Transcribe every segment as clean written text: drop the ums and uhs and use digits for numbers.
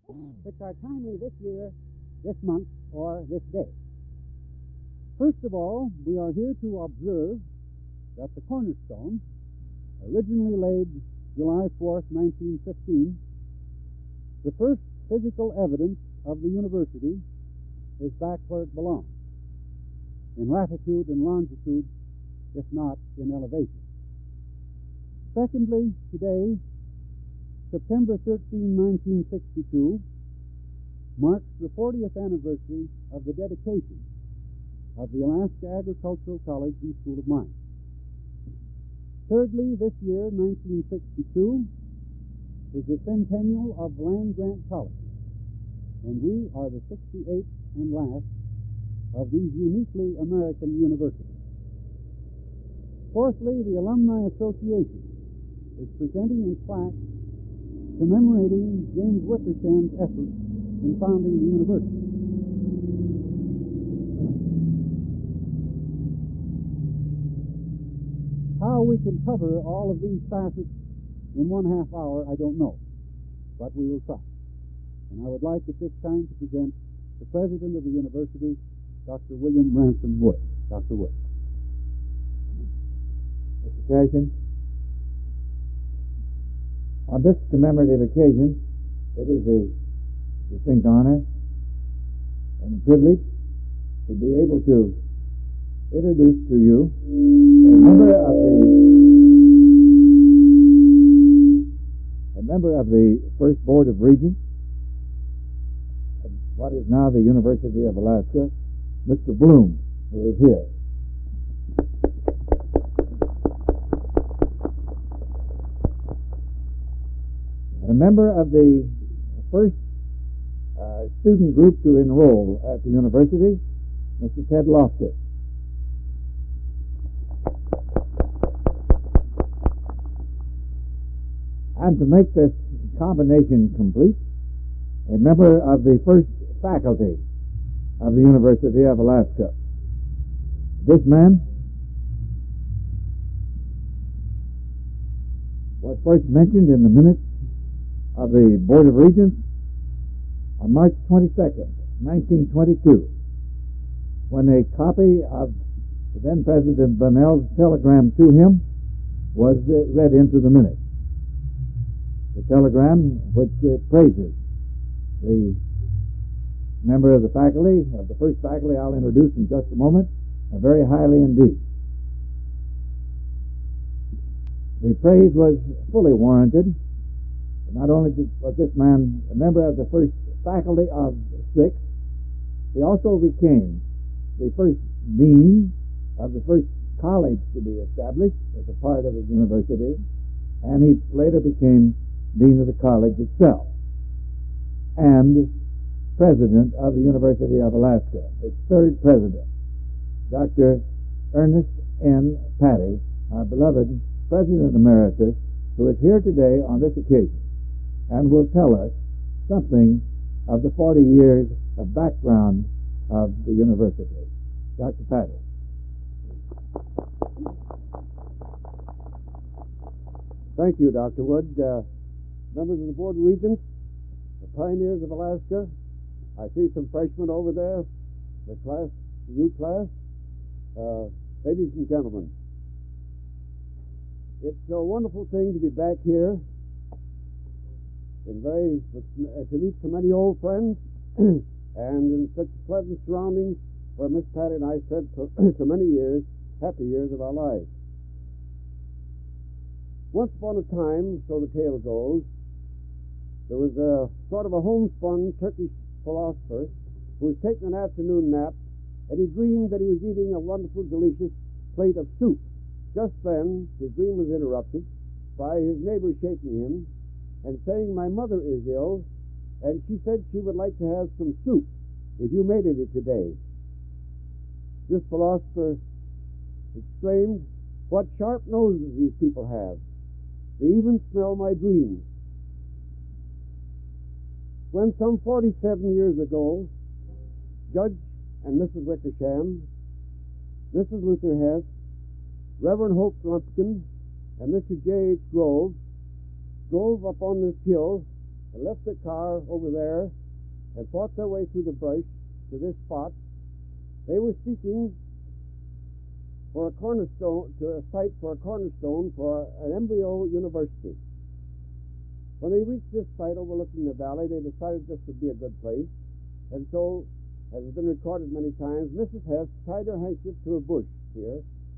which are timely this year, this month, or this day. First of all, we are here to observe that the cornerstone, originally laid July 4th, 1915, the first physical evidence of the university, is back where it belongs, in latitude and longitude, if not in elevation. Secondly, today, September 13, 1962, marks the 40th anniversary of the dedication of the Alaska Agricultural College and School of Mines. Thirdly, this year, 1962, is the centennial of land-grant college, and we are the 68th and last of these uniquely American universities. Fourthly, the Alumni Association is presenting a plaque commemorating James Wickersham's efforts in founding the university. How we can cover all of these facets in 1/2 hour, I don't know, but we will try. And I would like at this time to present the president of the university, Dr. William Ransom Wood. Dr. Wood. Mr. Cashin, on this commemorative occasion, it is a distinct honor and a privilege to be able to introduce to you a member of the first Board of Regents of what is now the University of Alaska, Mr. Bloom, who is here. And a member of the first student group to enroll at the university, Mr. Ted Loftus. And to make this combination complete, a member of the first faculty of the University of Alaska. This man was first mentioned in the minutes of the Board of Regents on March 22nd, 1922, when a copy of the then President Bunnell's telegram to him was read into the minutes. The telegram which praises the member of the faculty, of the first faculty I'll introduce in just a moment, very highly indeed. The praise was fully warranted. Not only was this man a member of the first faculty of 6, he also became the first dean of the first college to be established as a part of the university, and he later became dean of the college itself and president of the University of Alaska, its third president, Dr. Ernest N. Patty, our beloved President Emeritus, who is here today on this occasion and will tell us something of the 40 years of background of the university. Dr. Patty. Thank you, Dr. Wood. Members of the Board of Regents, the pioneers of Alaska, I see some freshmen over there, the new class. Ladies and gentlemen, it's a wonderful thing to be back here to meet so many old friends and in such pleasant surroundings where Miss Patty and I spent so many years, happy years of our lives. Once upon a time, so the tale goes, there was a sort of a homespun Turkish philosopher who was taking an afternoon nap, and he dreamed that he was eating a wonderful, delicious plate of soup. Just then, his dream was interrupted by his neighbor shaking him and saying, "My mother is ill, and she said she would like to have some soup, if you made it today." This philosopher exclaimed, "What sharp noses these people have. They even smell my dreams." When some 47 years ago, Judge and Mrs. Wickersham, Mrs. Luther Hess, Reverend Hope Lumpkin, and Mr. J.H. Grove drove up on this hill and left their car over there and fought their way through the brush to this spot. They were seeking for a cornerstone, to a site for a cornerstone for an embryo university. When they reached this site overlooking the valley, they decided this would be a good place. And so, as has been recorded many times, Mrs. Hess tied her handkerchief to a bush here.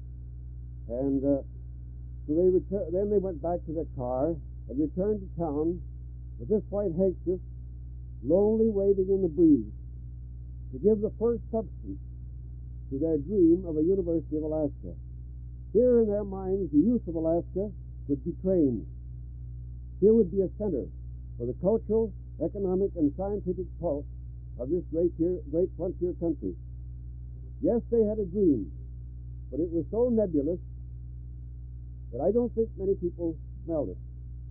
And so then they went back to their car and returned to town with this white handkerchief lonely waving in the breeze to give the first substance to their dream of a University of Alaska. Here in their minds, the youth of Alaska would be trained. Here would be a center for the cultural, economic, and scientific pulse of this great frontier country. Yes, they had a dream, but it was so nebulous that I don't think many people smelled it.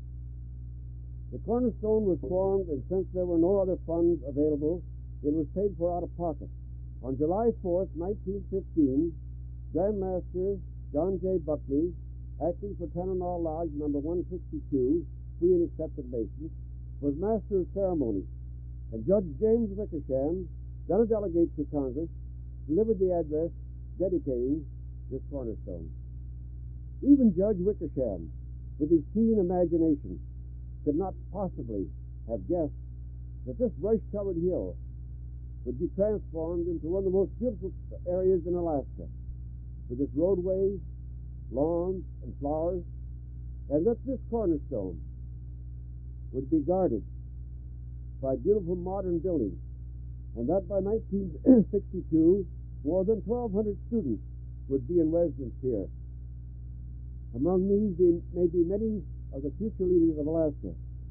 The cornerstone was formed, and since there were no other funds available, it was paid for out of pocket. On July 4th, 1915, Grand Master John J. Buckley, acting for Tanana Lodge number 162, free and accepted Masons, was master of ceremonies, and Judge James Wickersham, then a delegate to Congress, delivered the address dedicating this cornerstone. Even Judge Wickersham, with his keen imagination, could not possibly have guessed that this brush-covered hill would be transformed into one of the most beautiful areas in Alaska, with its roadways, lawns, and flowers, and that this cornerstone would be guarded by beautiful modern buildings, and that by 1962, more than 1,200 students would be in residence here. Among these may be many of the future leaders of Alaska.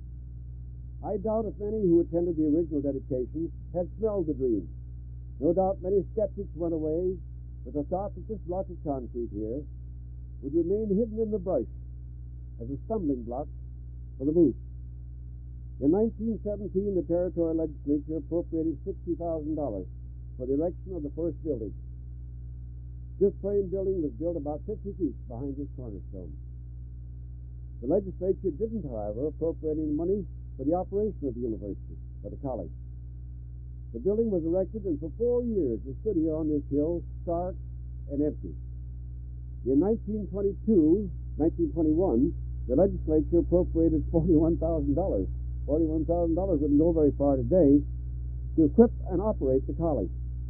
I doubt if any who attended the original dedication had smelled the dream. No doubt many skeptics went away with the thought that this block of concrete here would remain hidden in the brush as a stumbling block for the moose. In 1917, the territorial legislature appropriated $60,000 for the erection of the first building. This frame building was built about 50 feet behind this cornerstone. The legislature didn't, however, appropriate any money for the operation of the university, or the college. The building was erected, and for 4 years it stood here on this hill, stark and empty. In 1921, the legislature appropriated $41,000. $41,000 wouldn't go very far today to equip and operate the college.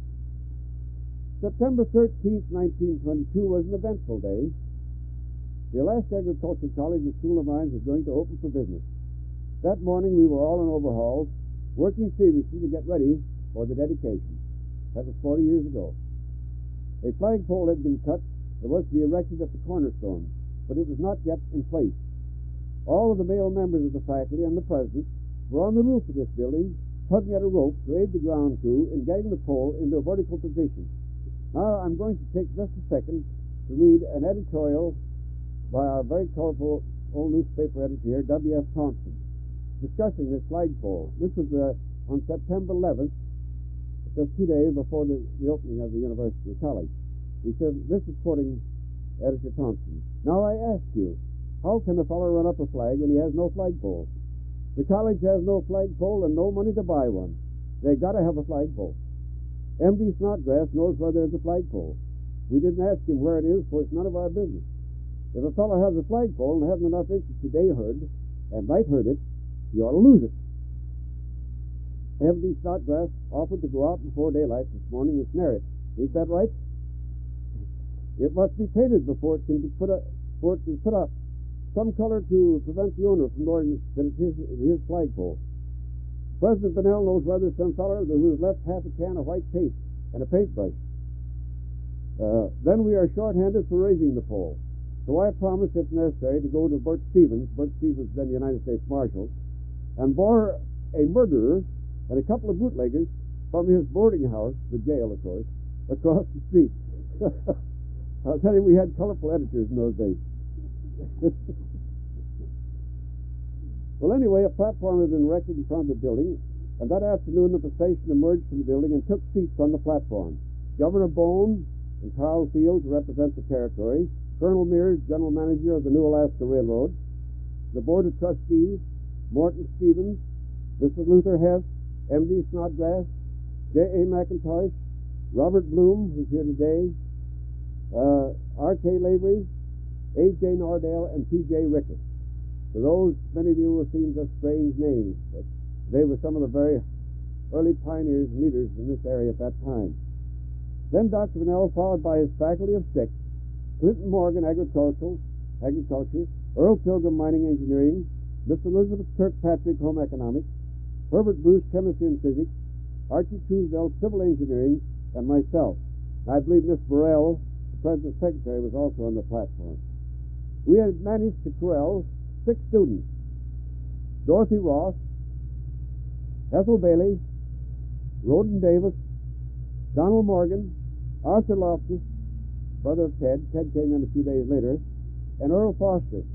September 13th, 1922 was an eventful day. The Alaska Agricultural College and School of Mines was going to open for business. That morning we were all in overhauls, working feverishly to get ready for the dedication. That was 40 years ago. A flagpole had been cut that was to be erected at the cornerstone, but it was not yet in place. All of the male members of the faculty and the president were on the roof of this building, tugging at a rope to aid the ground crew in getting the pole into a vertical position. Now I'm going to take just a second to read an editorial by our very colorful old newspaper editor here, W.F. Thompson, discussing this flagpole. This was on September 11th, just 2 days before the opening of the university college. He said, this is quoting Editor Thompson. Now I ask you, how can a fellow run up a flag when he has no flagpole? The college has no flagpole and no money to buy one. They've got to have a flagpole. M.D. Snodgrass knows where there's a flagpole. We didn't ask him where it is, for it's none of our business. If a fellow has a flagpole and hasn't enough interest to day herd and night herd it, he ought to lose it. M.D. Snodgrass offered to go out before daylight this morning and snare it. Is that right? It must be painted before it can be put up. Some color to prevent the owner from knowing that it's his flagpole. President Bunnell knows whether some fellow who has left half a can of white paint and a paintbrush. Then we are short-handed for raising the pole. So I promise, if necessary, to go to Bert Stevens then the United States Marshal, and borrow a murderer and a couple of bootleggers from his boarding house, the jail, of course, across the street. I'll tell you, we had colorful editors in those days. Well, anyway, a platform had been erected in front of the building, and that afternoon the procession emerged from the building and took seats on the platform. Governor Bone and Carl Field to represent the territory, Colonel Mears, general manager of the New Alaska Railroad, the Board of Trustees, Morton Stevens, Mrs. Luther Hess, M.D. Snodgrass, J.A. McIntosh, Robert Bloom, who's here today, R.K. Lavery, A.J. Nordale, and P.J. Ricketts. To those, many of you will seem just strange names, but they were some of the very early pioneers and leaders in this area at that time. Then Dr. Bunnell, followed by his faculty of 6, Clinton Morgan, Agriculture, Earl Pilgrim, Mining Engineering, Miss Elizabeth Kirkpatrick, Home Economics, Herbert Bruce, Chemistry and Physics, Archie Truesdell, Civil Engineering, and myself. I believe Miss Burrell, the President's Secretary, was also on the platform. We had managed to corral 6 students: Dorothy Ross, Ethel Bailey, Roden Davis, Donald Morgan, Arthur Loftus, brother of Ted. Ted came in a few days later, and Earl Foster.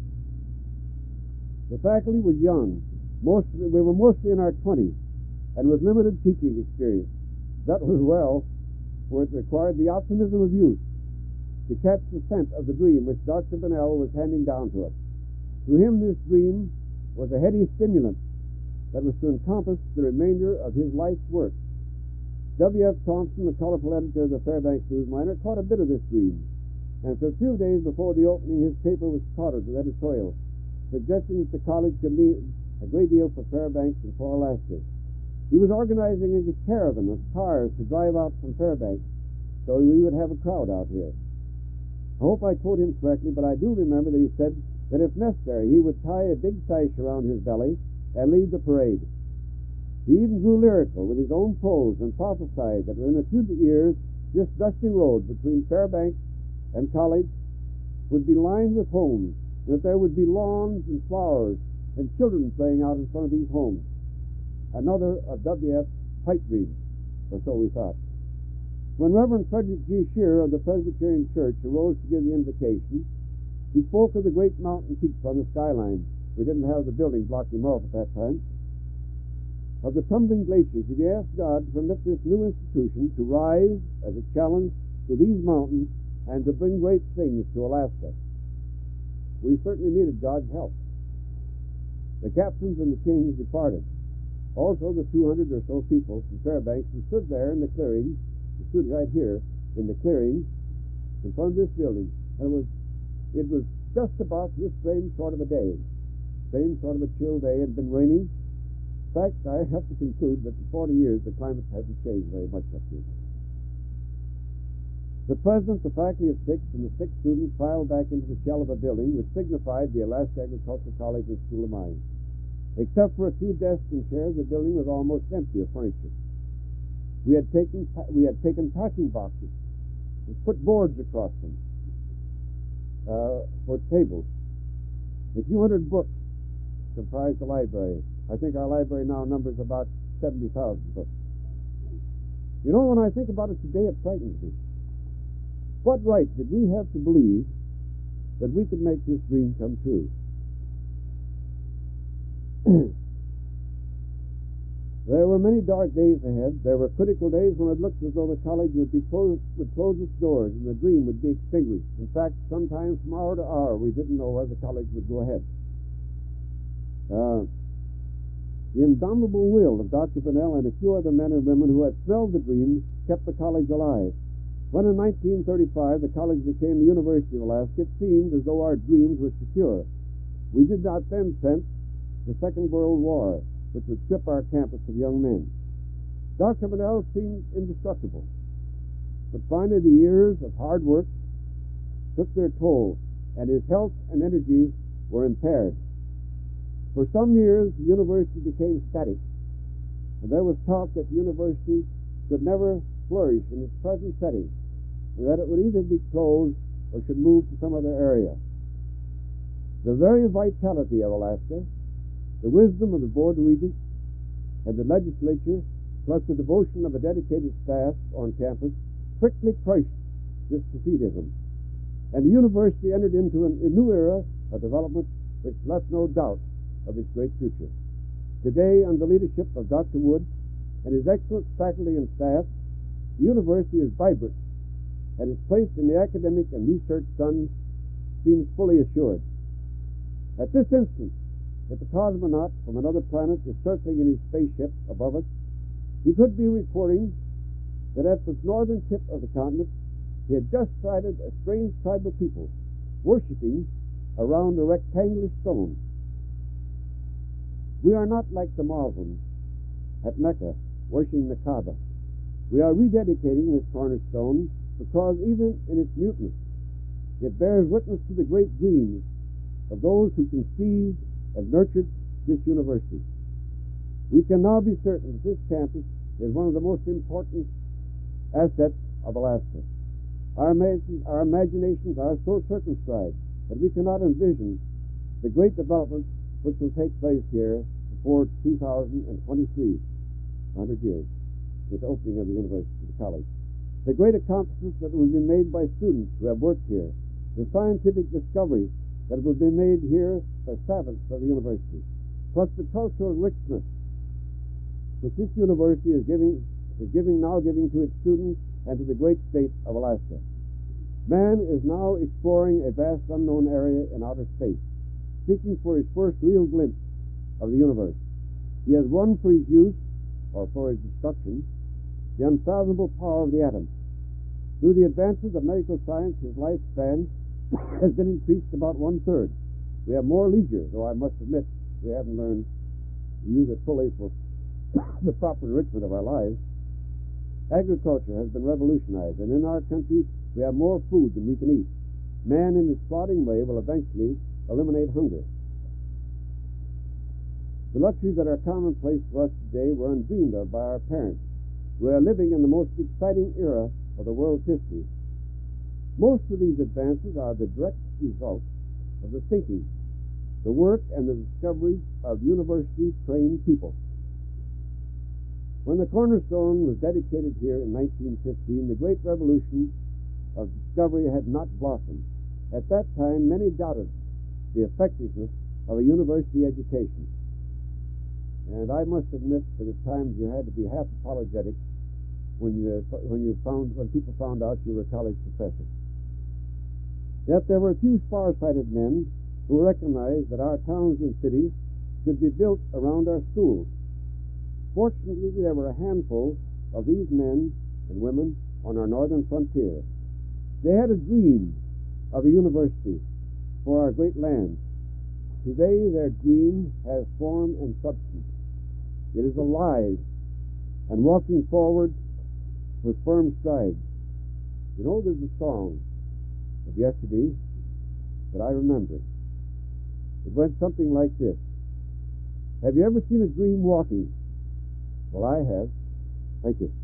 The faculty was young. We were mostly in our 20s and with limited teaching experience. That was well, for it required the optimism of youth to catch the scent of the dream which Dr. Bunnell was handing down to us. To him, this dream was a heady stimulant that was to encompass the remainder of his life's work. W.F. Thompson, the colorful editor of the Fairbanks News Miner, caught a bit of this dream, and for a few days before the opening, his paper was crowded with editorials, suggesting that the college could mean a great deal for Fairbanks and for Alaska. He was organizing a caravan of cars to drive out from Fairbanks, so we would have a crowd out here. I hope I quote him correctly, but I do remember that he said that if necessary, he would tie a big sash around his belly and lead the parade. He even grew lyrical with his own prose and prophesied that within a few years, this dusty road between Fairbanks and College would be lined with homes, and that there would be lawns and flowers and children playing out in front of these homes. Another of W.F.'s pipe dreams, or so we thought. When Reverend Frederick G. Shearer of the Presbyterian Church arose to give the invocation, he spoke of the great mountain peaks on the skyline. We didn't have the building blocking them off at that time. Of the tumbling glaciers, he asked God to permit this new institution to rise as a challenge to these mountains and to bring great things to Alaska. We certainly needed God's help. The captains and the kings departed. Also the 200 or so people from Fairbanks who stood there in the clearing, who stood right here in the clearing in front of this building. And it was just about this same sort of a day, same sort of a chill day. It had been raining. In fact, I have to conclude that in 40 years the climate hasn't changed very much up here. The president, the faculty of 6, and the 6 students filed back into the shell of a building which signified the Alaska Agricultural College and School of Mines. Except for a few desks and chairs, the building was almost empty of furniture. We had taken packing boxes and put boards across them for tables. A few hundred books comprised the library. I think our library now numbers about 70,000 books. You know, when I think about it today, it frightens me. What right did we have to believe that we could make this dream come true? There were many dark days ahead. There were critical days when it looked as though the college would close its doors and the dream would be extinguished. In fact, sometimes from hour to hour, we didn't know whether the college would go ahead. The indomitable will of Dr. Bunnell and a few other men and women who had smelled the dream kept the college alive. When in 1935 the college became the University of Alaska, it seemed as though our dreams were secure. We did not then sense the Second World War, which would strip our campus of young men. Dr. Bunnell seemed indestructible, but finally the years of hard work took their toll, and his health and energy were impaired. For some years, the university became static, and there was talk that the university could never flourish in its present setting, and that it would either be closed or should move to some other area. The very vitality of Alaska, the wisdom of the Board of Regents and the legislature, plus the devotion of a dedicated staff on campus, quickly crushed this defeatism, and the university entered into a new era of development which left no doubt of its great future. Today, under the leadership of Dr. Wood and his excellent faculty and staff, the university is vibrant, and its place in the academic and research sun seems fully assured. At this instant, if a cosmonaut from another planet is circling in his spaceship above us, he could be reporting that at the northern tip of the continent, he had just sighted a strange tribe of people worshipping around a rectangular stone. We are not like the Muslims at Mecca worshiping the Kaaba. We are rededicating this cornerstone because even in its muteness, it bears witness to the great dreams of those who conceived and nurtured this university. We can now be certain that this campus is one of the most important assets of Alaska. Our imaginations are so circumscribed that we cannot envision the great development which will take place here before 2023, 100 years, with the opening of the university, the college. The great accomplishments that will be made by students who have worked here, the scientific discoveries that will be made here by savants of the university, plus the cultural richness which this university is giving to its students and to the great state of Alaska. Man is now exploring a vast unknown area in outer space, seeking for his first real glimpse of the universe. He has won for his use, or for his destruction, the unfathomable power of the atom. Through the advances of medical science, his lifespan has been increased about 1/3. We have more leisure, though I must admit we haven't learned to use it fully for the proper enrichment of our lives. Agriculture has been revolutionized, and in our country we have more food than we can eat. Man, in his plodding way, will eventually eliminate hunger. The luxuries that are commonplace to us today were undreamed of by our parents. We are living in the most exciting era of the world's history. Most of these advances are the direct result of the thinking, the work, and the discovery of university-trained people. When the cornerstone was dedicated here in 1915, the great revolution of discovery had not blossomed. At that time, many doubted the effectiveness of a university education. And I must admit that at times you had to be half apologetic when people found out you were a college professor. Yet there were a few far-sighted men who recognized that our towns and cities should be built around our schools. Fortunately, there were a handful of these men and women on our northern frontier. They had a dream of a university for our great land. Today, their dream has form and substance. It is alive and walking forward with firm strides. You know, there's a song of yesterday that I remember. It went something like this. Have you ever seen a dream walking? Well, I have. Thank you.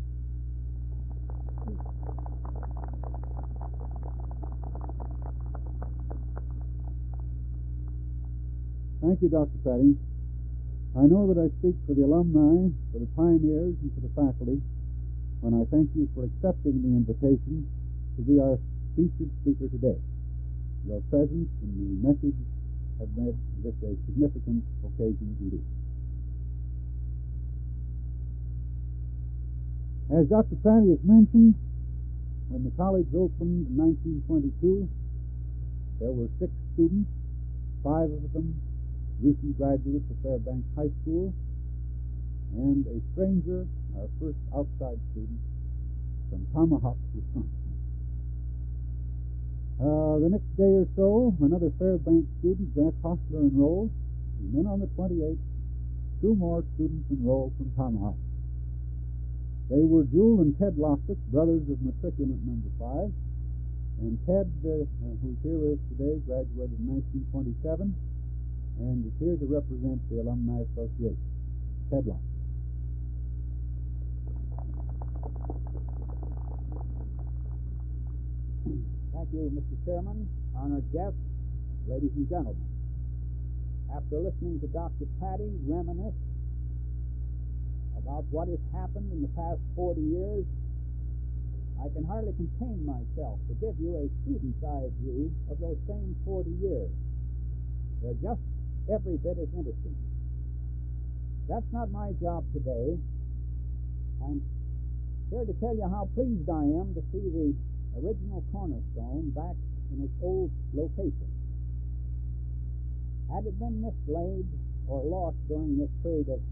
Thank you, Dr. Patty. I know that I speak for the alumni, for the pioneers, and for the faculty when I thank you for accepting the invitation to be our featured speaker today. Your presence and the message have made this a significant occasion indeed. As Dr. Patty has mentioned, when the college opened in 1922, there were 6 students, 5 of them recent graduates of Fairbanks High School, and a stranger, our first outside student, from Tomahawk, Wisconsin. The next day or so, another Fairbanks student, Jack Hostler, enrolled, and then on the 28th, 2 more students enrolled from Tomahawk. They were Jewel and Ted Loftus, brothers of matriculant number 5, and Ted, who's here with us today, graduated in 1927, and is here to represent the Alumni Association. Ted Loftus. Thank you, Mr. Chairman, honored guests, ladies and gentlemen. After listening to Dr. Patty reminisce about what has happened in the past 40 years, I can hardly contain myself to give you a student's eye view of those same 40 years. They're just every bit as interesting. That's not my job today. I'm here to tell you how pleased I am to see the original cornerstone back in its old location. Had it been mislaid or lost during this period of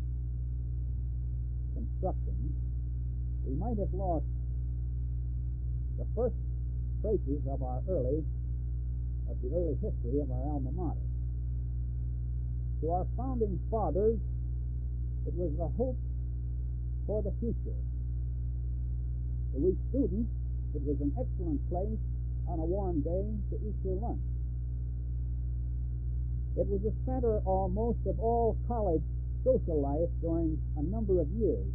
construction, we might have lost the first traces of the early history of our alma mater. To our founding fathers, it was the hope for the future. To we students, it was an excellent place on a warm day to eat your lunch. It was the center almost of all college social life during a number of years,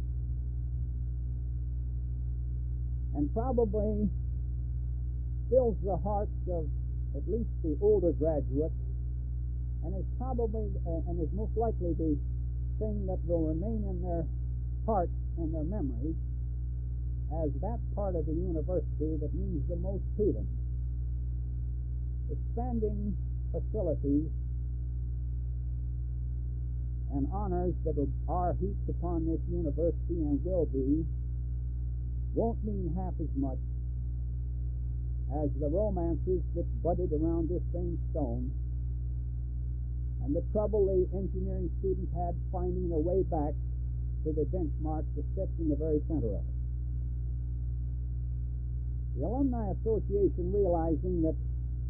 and probably fills the hearts of at least the older graduates, and is probably and is most likely the thing that will remain in their hearts and their memories as that part of the university that means the most to them. Expanding facilities and honors that are heaped upon this university and will be won't mean half as much as the romances that budded around this same stone and the trouble the engineering students had finding their way back to the benchmark that sits in the very center of it. The Alumni Association, realizing that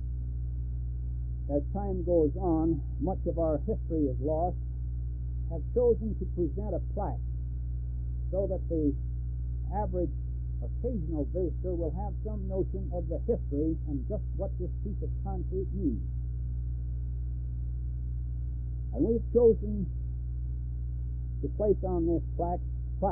as time goes on, much of our history is lost, have chosen to present a plaque so that the average occasional visitor will have some notion of the history and just what this piece of concrete means. And we've chosen to place on this plaque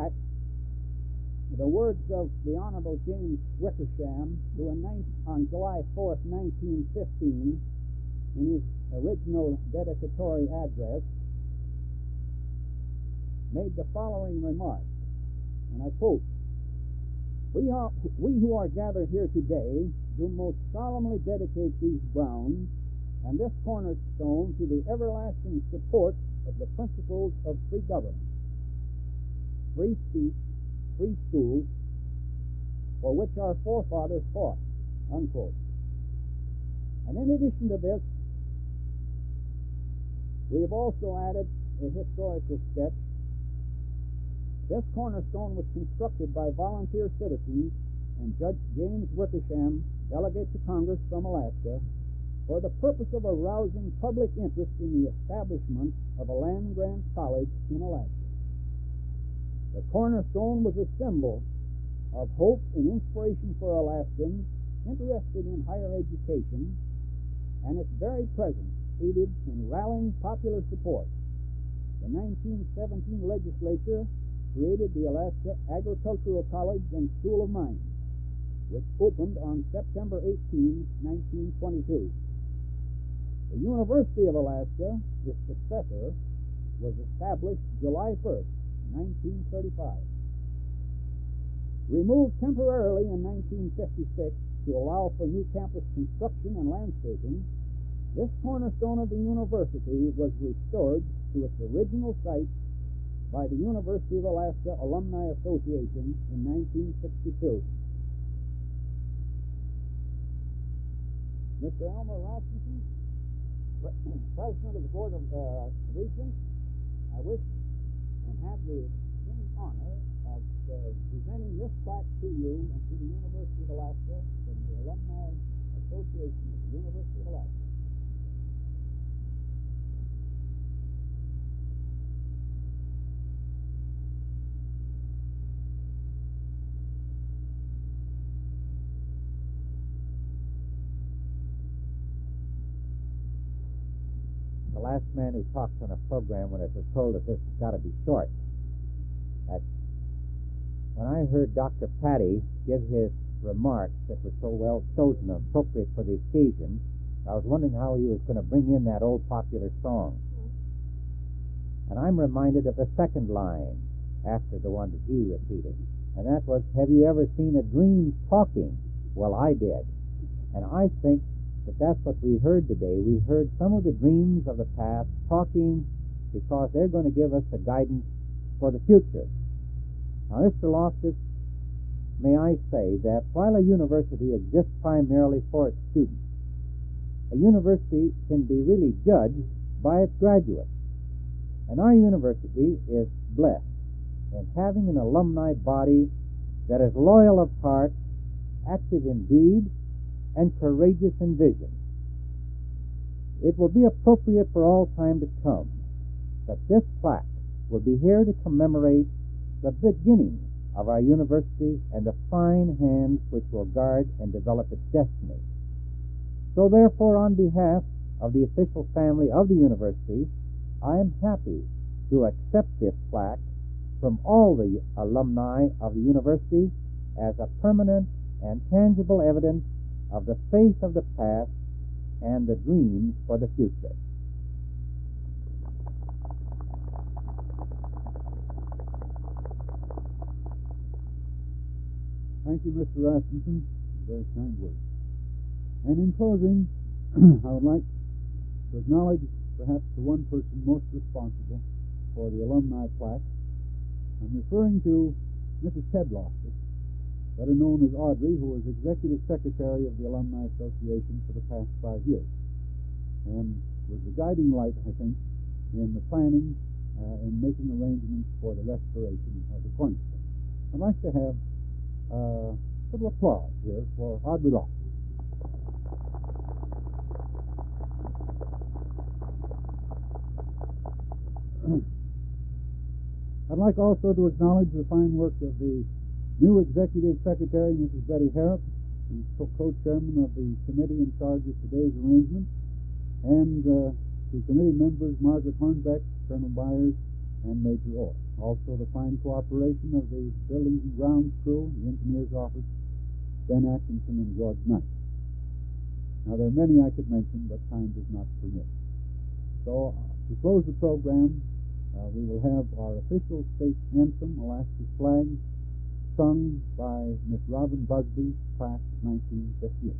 the words of the Honorable James Wickersham, who on July 4th, 1915, in his original dedicatory address, made the following remark, and I quote, We who are gathered here today do most solemnly dedicate these grounds and this cornerstone to the everlasting support of the principles of free government, free speech, free schools, for which our forefathers fought, unquote. And in addition to this, we have also added a historical sketch. This cornerstone was constructed by volunteer citizens and Judge James Wickersham, delegate to Congress from Alaska, for the purpose of arousing public interest in the establishment of a land-grant college in Alaska. The cornerstone was a symbol of hope and inspiration for Alaskans interested in higher education, and its very presence aided in rallying popular support. The 1917 legislature created the Alaska Agricultural College and School of Mines, which opened on September 18, 1922. The University of Alaska, its successor, was established July 1st, 1935. Removed temporarily in 1956 to allow for new campus construction and landscaping, this cornerstone of the university was restored to its original site by the University of Alaska Alumni Association in 1962. Mr. Elmer Rasmussen, President of the Board of Regents, I wish and have the extreme honor of presenting this plaque to you and to the University of Alaska from the Alumni Association of the University of Alaska. The last man who talks on a program when it was told that this has got to be short. When I heard Dr. Patty give his remarks that were so well chosen and appropriate for the occasion, I was wondering how he was going to bring in that old popular song. And I'm reminded of the second line after the one that he repeated, and that was, have you ever seen a dream talking? Well, I did. And I think that's what we heard today. We heard some of the dreams of the past talking because they're going to give us the guidance for the future. Now, Mr. Loftus, may I say that while a university exists primarily for its students, a university can be really judged by its graduates. And our university is blessed in having an alumni body that is loyal of heart, active in deed, and courageous in vision. It will be appropriate for all time to come that this plaque will be here to commemorate the beginning of our university and the fine hands which will guard and develop its destiny. So therefore, on behalf of the official family of the university, I am happy to accept this plaque from all the alumni of the university as a permanent and tangible evidence of the faith of the past and the dreams for the future. Thank you, Mr. Rasmussen. Very kind words. And in closing, I would like to acknowledge perhaps the one person most responsible for the alumni plaque. I'm referring to Mrs. Ted Loftus, better known as Audrey, who was Executive Secretary of the Alumni Association for the past 5 years, and was the guiding light, I think, in the planning and making arrangements for the restoration of the cornerstone. I'd like to have a little applause here for Audrey Loftus. I'd like also to acknowledge the fine work of the new Executive Secretary, Mrs. Betty Harrop, who's co-chairman of the committee in charge of today's arrangement, and to committee members Margaret Hornbeck, Colonel Byers, and Major Orr. Also the fine cooperation of the Buildings and Grounds crew, the engineer's office, Ben Atkinson and George Knight. Now, there are many I could mention, but time does not permit. So, to close the program, we will have our official state anthem, Alaska's Flag, sung by Miss Robin Busby, class of 1958.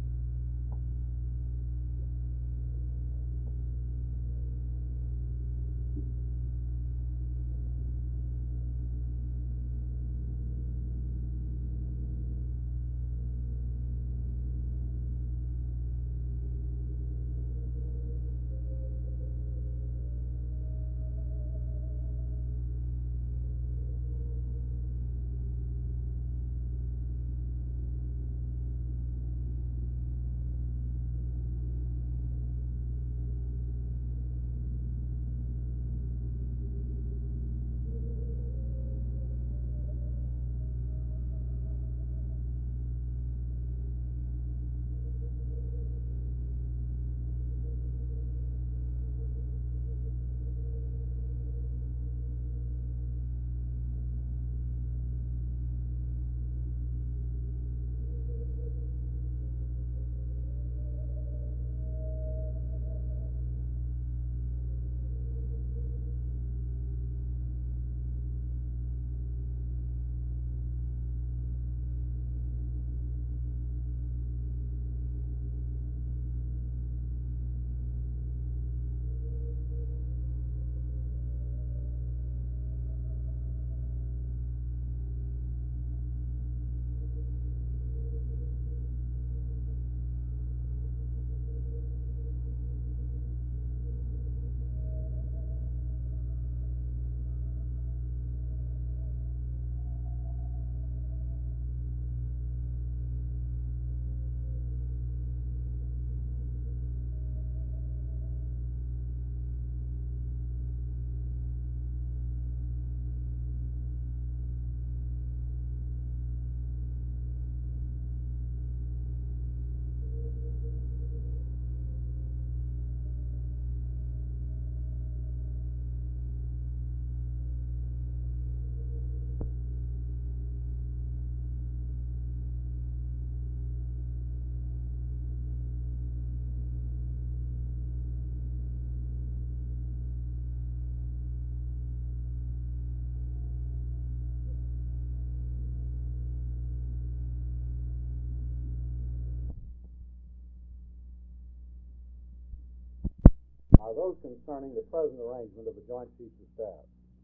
Are those concerning the present arrangement of the Joint Chiefs of Staff.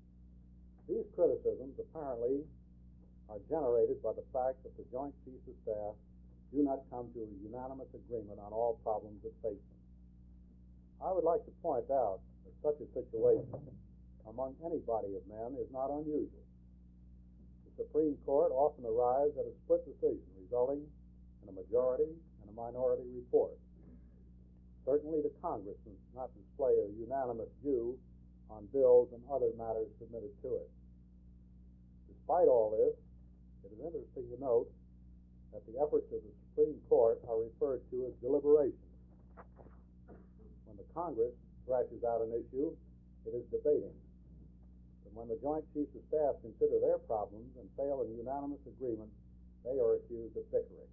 These criticisms apparently are generated by the fact that the Joint Chiefs of Staff do not come to a unanimous agreement on all problems that face them. I would like to point out that such a situation among any body of men is not unusual. The Supreme Court often arrives at a split decision, resulting in a majority and a minority report. Certainly the Congress must not display a unanimous view on bills and other matters submitted to it. Despite all this, it is interesting to note that the efforts of the Supreme Court are referred to as deliberations. When the Congress thrashes out an issue, it is debating. But when the Joint Chiefs of Staff consider their problems and fail in unanimous agreement, they are accused of bickering.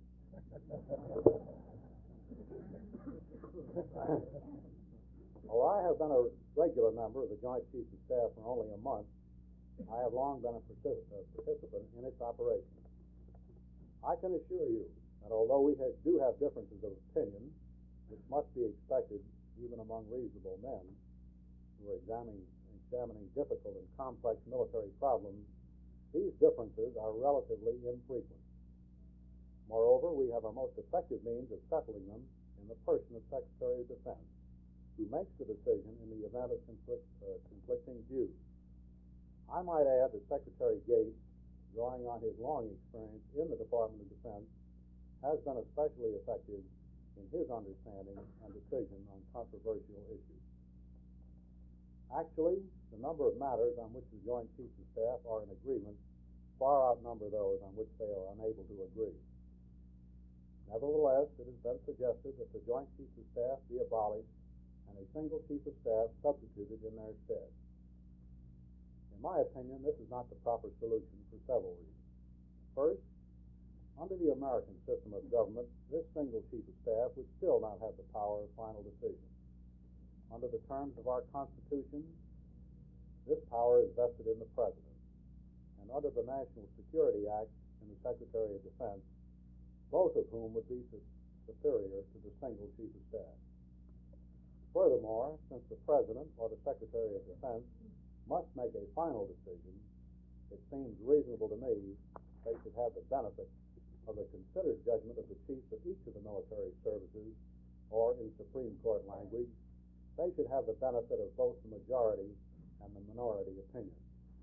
Although I have been a regular member of the Joint Chiefs of Staff for only a month, I have long been a participant in its operation. I can assure you that although we do have differences of opinion, which must be expected even among reasonable men who are examining difficult and complex military problems, these differences are relatively infrequent. Moreover, we have a most effective means of settling them in the person of Secretary of Defense, who makes the decision in the event of conflicting views. I might add that Secretary Gates, drawing on his long experience in the Department of Defense, has been especially effective in his understanding and decision on controversial issues. Actually, the number of matters on which the Joint Chiefs of Staff are in agreement far outnumber those on which they are unable to agree. Nevertheless, it has been suggested that the Joint Chiefs of Staff be abolished and a single Chief of Staff substituted in their stead. In my opinion, this is not the proper solution for several reasons. First, under the American system of government, this single Chief of Staff would still not have the power of final decision. Under the terms of our Constitution, this power is vested in the President, and under the National Security Act and the Secretary of Defense, both of whom would be superior to the single Chief of Staff. Furthermore, since the President or the Secretary of Defense must make a final decision, it seems reasonable to me they should have the benefit of the considered judgment of the chiefs of each of the military services, or in Supreme Court language, they should have the benefit of both the majority and the minority opinion.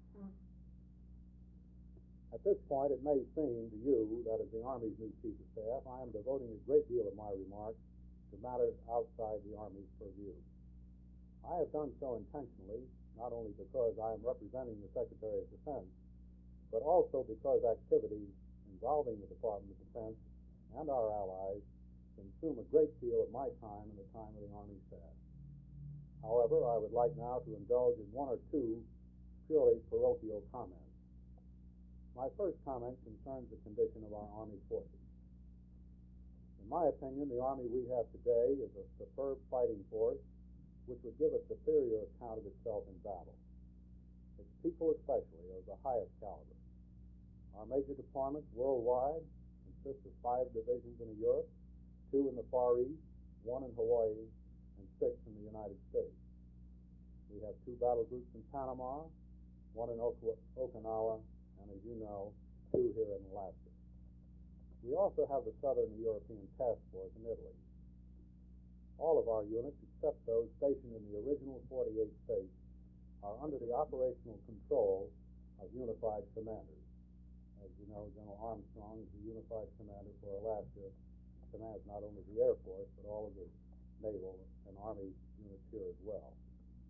At this point, it may seem to you that as the Army's new Chief of Staff, I am devoting a great deal of my remarks to matters outside the Army's purview. I have done so intentionally, not only because I am representing the Secretary of Defense, but also because activities involving the Department of Defense and our allies consume a great deal of my time and the time of the Army staff. However, I would like now to indulge in one or two purely parochial comments. My first comment concerns the condition of our Army forces. In my opinion, the Army we have today is a superb fighting force which would give a superior account of itself in battle. Its people especially are of the highest caliber. Our major deployments worldwide consist of 5 divisions in Europe, 2 in the Far East, 1 in Hawaii, and 6 in the United States. We have 2 battle groups in Panama, 1 in Okinawa, and as you know, 2 here in Alaska. We also have the Southern European Task Force in Italy. All of our units, except those stationed in the original 48 states, are under the operational control of unified commanders. As you know, General Armstrong is the unified commander for Alaska, commands not only the Air Force, but all of the naval and Army units here as well.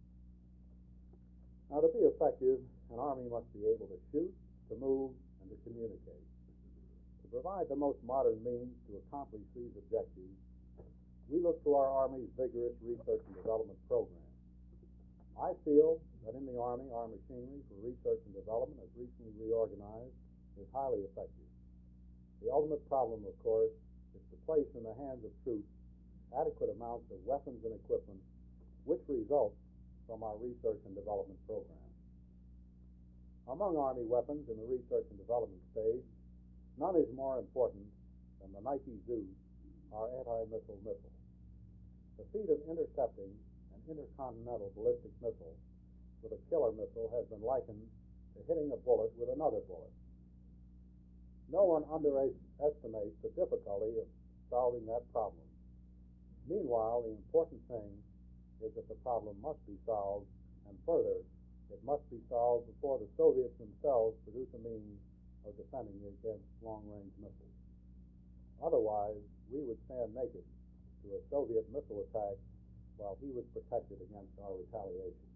Now, to be effective, an Army must be able to shoot, to move, and to communicate. To provide the most modern means to accomplish these objectives, we look to our Army's vigorous research and development program. I feel that in the Army, our machinery for research and development, as recently reorganized, is highly effective. The ultimate problem, of course, is to place in the hands of troops adequate amounts of weapons and equipment which result from our research and development program. Among Army weapons in the research and development stage, none is more important than the Nike Zeus, our anti-missile missile. The feat of intercepting an intercontinental ballistic missile with a killer missile has been likened to hitting a bullet with another bullet. No one underestimates the difficulty of solving that problem. Meanwhile, the important thing is that the problem must be solved, and further, it must be solved before the Soviets themselves produce a means of defending against long-range missiles. Otherwise, we would stand naked to a Soviet missile attack while he was protected against our retaliation.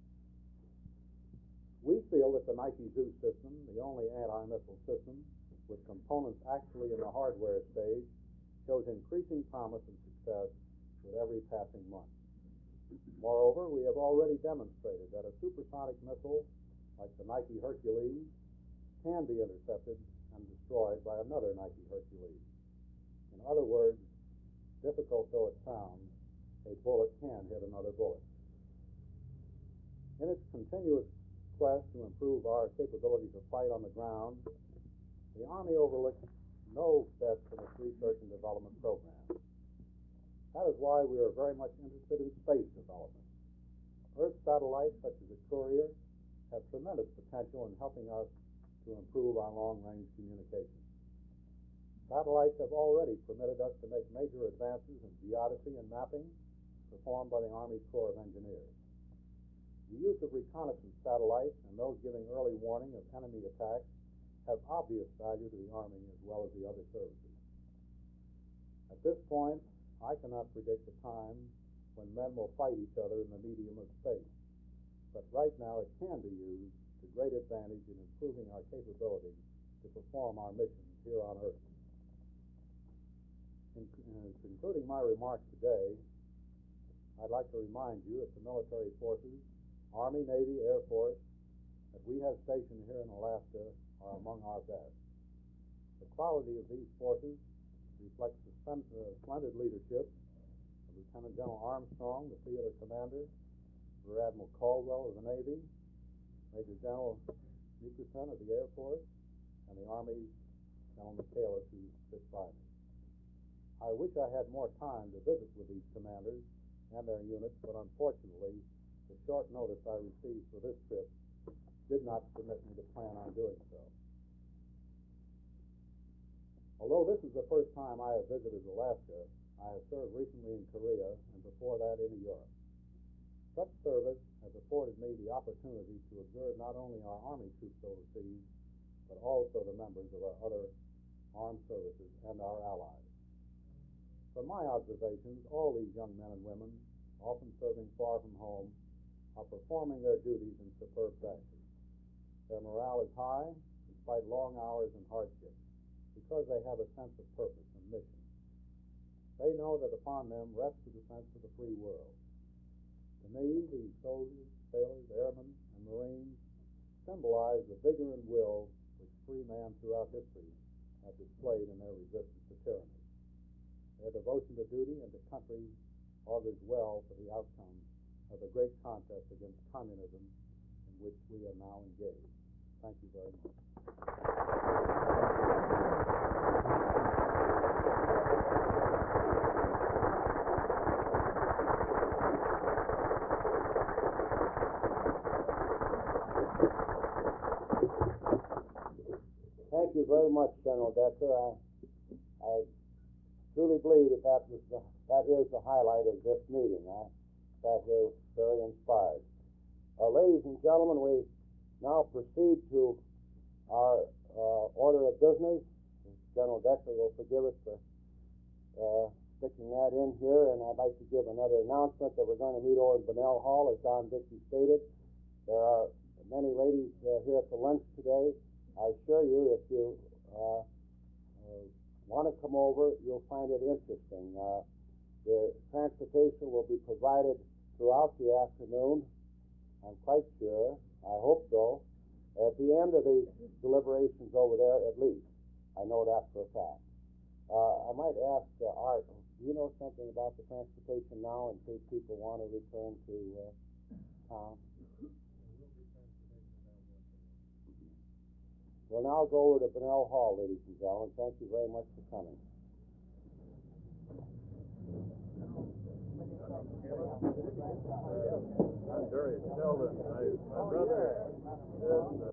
We feel that the Nike Zeus system, the only anti-missile system with components actually in the hardware stage, shows increasing promise and success with every passing month. Moreover, we have already demonstrated that a supersonic missile like the Nike Hercules can be intercepted and destroyed by another Nike Hercules. In other words, difficult though it sounds, a bullet can hit another bullet. In its continuous quest to improve our capability to fight on the ground, the Army overlooks no steps in its research and development program. That is why we are very much interested in space development. Earth satellites such as the Courier have tremendous potential in helping us to improve our long-range communications. Satellites have already permitted us to make major advances in geodesy and mapping performed by the Army Corps of Engineers. The use of reconnaissance satellites and those giving early warning of enemy attacks have obvious value to the Army as well as the other services. At this point, I cannot predict the time when men will fight each other in the medium of space, but right now it can be used to great advantage in improving our capability to perform our missions here on Earth. In concluding my remarks today, I'd like to remind you that the military forces, Army, Navy, Air Force, that we have stationed here in Alaska are among our best. The quality of these forces reflects the splendid leadership of Lieutenant General Armstrong, the theater commander, Rear Admiral Caldwell of the Navy, Major General Nickerson of the Air Force, and the Army's General Michaelis, who sits by me. I wish I had more time to visit with these commanders and their units, but unfortunately, the short notice I received for this trip did not permit me to plan on doing so. Although this is the first time I have visited Alaska, I have served recently in Korea and before that in Europe. Such service has afforded me the opportunity to observe not only our Army troops overseas, but also the members of our other armed services and our allies. From my observations, all these young men and women, often serving far from home, are performing their duties in superb fashion. Their morale is high, despite long hours and hardship, because they have a sense of purpose and mission. They know that upon them rests the defense of the free world. To me, these soldiers, sailors, airmen, and Marines symbolize the vigor and will which free men throughout history have displayed in their resistance to tyranny. Their devotion to duty and to country augurs well for the outcome of the great contest against communism in which we are now engaged. Thank you very much. Thank you very much, General Decker. I truly believe that is the highlight of this meeting. I sat here very inspired. Ladies and gentlemen, we now proceed to our order of business. General Decker will forgive us for sticking that in here, and I'd like to give another announcement that we're going to meet over in Bunnell Hall, as Don Dixie stated. There are many ladies here at the lunch today. I assure you, if you want to come over, you'll find it interesting. The transportation will be provided throughout the afternoon, I'm quite sure. I hope so. At the end of the deliberations over there, at least. I know that for a fact. I might ask Art, do you know something about the transportation now in case people want to return to town? We'll now go over to Bunnell Hall, ladies and gentlemen. Thank you very much for coming. I'm Jerry Sheldon. My brother is